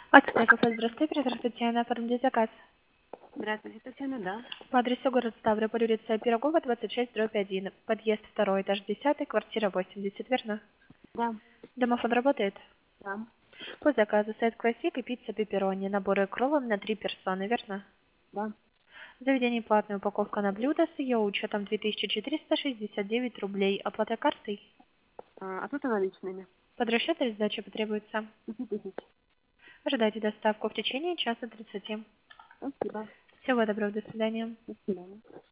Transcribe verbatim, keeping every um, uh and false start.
Акция кафе «Здравствуйте», оператор Татьяна, оформите заказ. Здравствуйте, Татьяна, да. По адресу город Ставрополь, улица Пирогова, двадцать шесть, дробь один. Подъезд второй, этаж десятый, квартира восемьдесят, верно? Да, Домофон работает? да, По заказу сайт классик и пицца пепперони, наборы кроллов на три персоны, верно? да. Заведение платная упаковка на блюдо с ее учетом две тысячи четыреста шестьдесят девять рублей. Оплата картой? А, оплата наличными. Под расчет или сдача потребуется? Пяти тысяч. Ожидайте доставку в течение часа тридцати. Спасибо. Всего доброго, до свидания. До свидания.